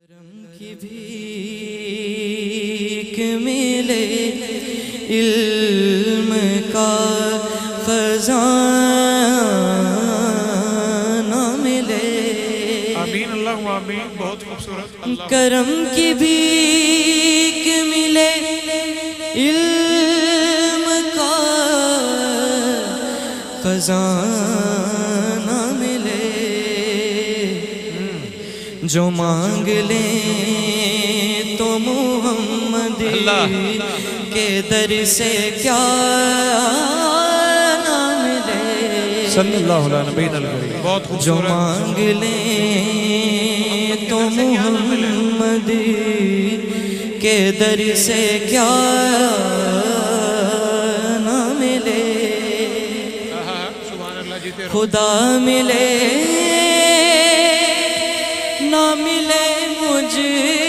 کرم کی بھیک ملے علم کا خزانہ ملے. آمین اللہ آمین. بہت خوبصورت. کرم کی بھیک ملے علم کا خزانہ ملے. جو مانگ لیں تو محمد کے در سے کیا نہ ملے. صلی اللہ علیہ نبی الکریم. بہت خوبصورت. جو مانگ لیں تو محمد کے در سے کیا نہ ملے. سبحان اللہ. جیتے رہو. خدا ملے نہ ملے مجھ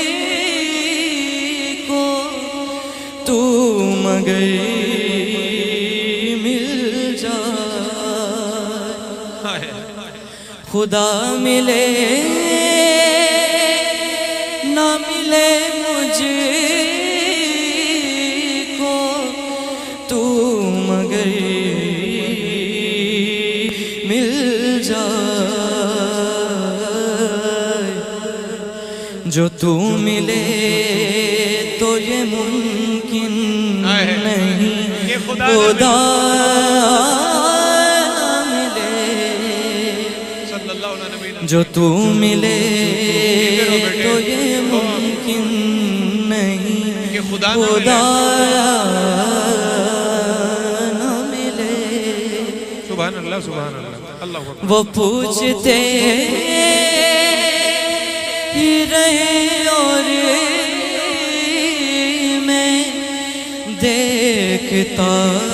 کو تو مگر مل جائے. خدا ملے نہ ملے مجھ کو تو مگر مل جائے. جو تو ملے تو یہ ممکن نہیں خدا نہ ملے. جو تو ملے تو یہ ممکن نہیں خدا نہ ملے. سبحان اللہ سبحان اللہ. اللہ وہ پوچھتے ہی رہے اور میں دیکھتا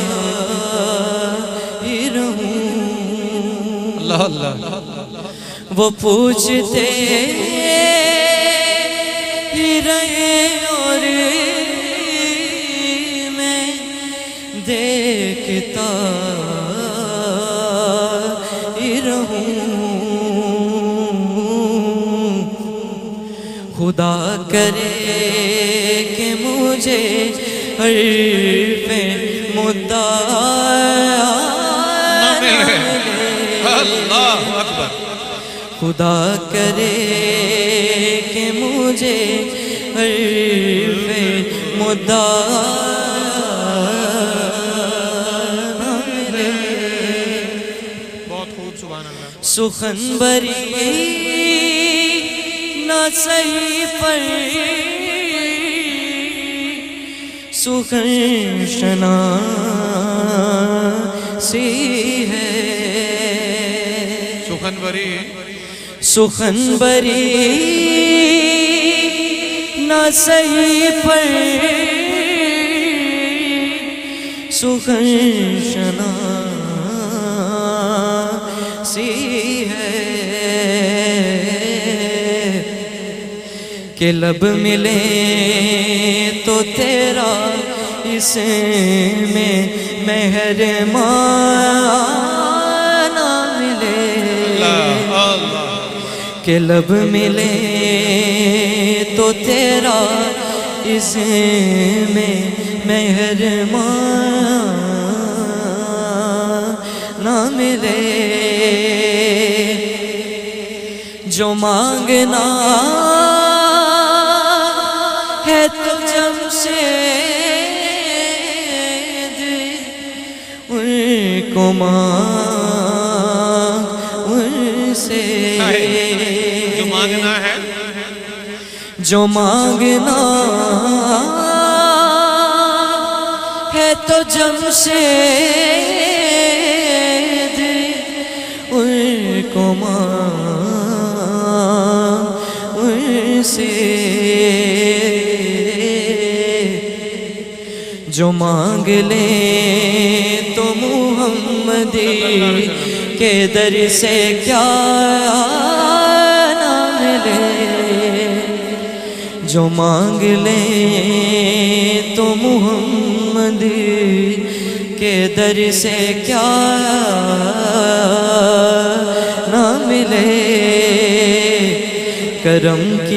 ہی رہوں. اللہ اللہ. وہ پوچھتے ہی رہے اور میں دیکھتا ہی رہوں. خدا کرے کہ مجھے حرف مدعا نہ ملے. اللہ اکبر. خدا کرے کہ مجھے حرف مدعا نہ ملے. بہت خوب. سبحان اللہ. سخن بری نہ صحیح پر سخن شناسی ہے. سخن بری. سخن بری نہ صحیح پر سخن شناسی ہے. کہ لب ملے تو تیرا اس میں مہربان نہ ملے. کہ لب ملے تو تیرا اس میں مہربان نہ ملے. جو مانگنا ہے تو جمشید ان کو مانگ ان سے. جو مانگنا ہے جو مانگنا ہے تو جمشید ان کو مانگ ان سے. جو مانگ لے تو محمد کے در سے کیا نہ ملے. جو مانگ لے تو محمد کے در سے کیا نہ ملے. کرم کی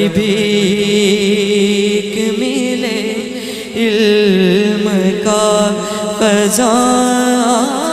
بھیک ملے علم کا خزانہ